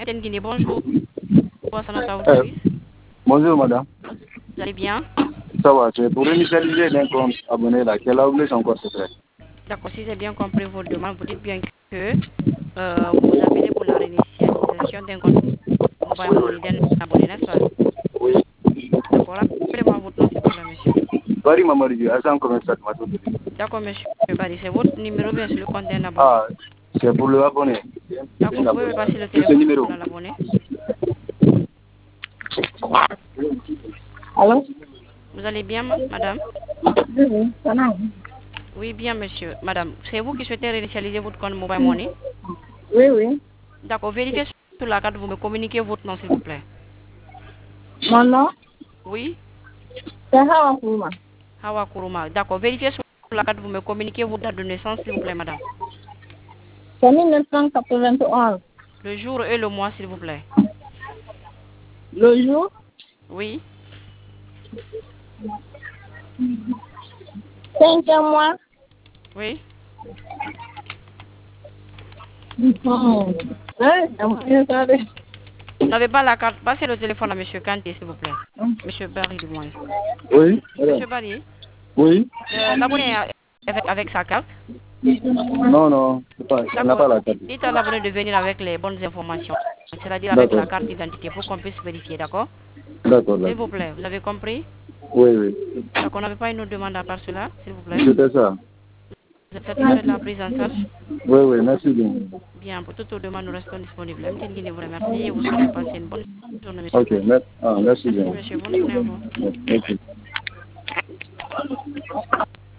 Capitaine Guinée, bonjour. Bonjour madame. Vous allez bien? Ça va, c'est pour initialiser d'un compte abonné là. Quelle obligation encore c'est vrai? D'accord, si j'ai bien compris votre demande, vous dites bien que vous appelez pour la réinitialisation d'un compte mobile money d'un abonné, n'est-ce pas? Oui. D'accord, rappelez-moi votre nom s'il vous plaît, monsieur. Bari Mamadou, agent commercial Matouli. D'accord, monsieur Bari, c'est votre numéro bien sur le compte d'un abonné. Ah, c'est pour le abonné. D'accord, vous pouvez me passer le Ce téléphone numéro. à l'abonné. Allô? Vous allez bien, madame? Oui, ça va. Oui, bien, monsieur. Madame, c'est vous qui souhaitez réinitialiser votre compte mobile money? Oui, oui. D'accord, vérifiez sur la carte, vous me communiquez votre nom s'il vous plaît. Mon nom, Oui? c'est Hawa Kouma. Hawa Kuruma. D'accord, vérifiez sur la carte, vous me communiquez votre date de naissance s'il vous plaît, madame. C'est 1991. Le jour et le mois s'il vous plaît. Le jour, Oui? 5e mois. Oui? Vous n'avez pas la carte, passez le téléphone à monsieur Kanté s'il vous plaît. Monsieur Barry du moins. Oui. Monsieur Barry, Oui. l'abonné avec sa carte. Non, non, elle n'a pas la carte. Dites à l'abonné de venir avec les bonnes informations. C'est-à-dire avec D'accord. la carte d'identité pour qu'on puisse vérifier, d'accord? D'accord, S'il vous d'accord. plaît, vous avez compris? Oui, oui. Donc on n'avait pas une autre demande à part cela, s'il vous plaît. C'était ça. Vous êtes satisfait de la prise en charge? Oui, oui, merci bien. Bien, pour toutes vos demandes, nous restons disponibles. Mme Guinée vous remercie et vous souhaite de passer une bonne journée, monsieur. Ok, merci Merci, bien. monsieur. Bonne journée à vous. Merci.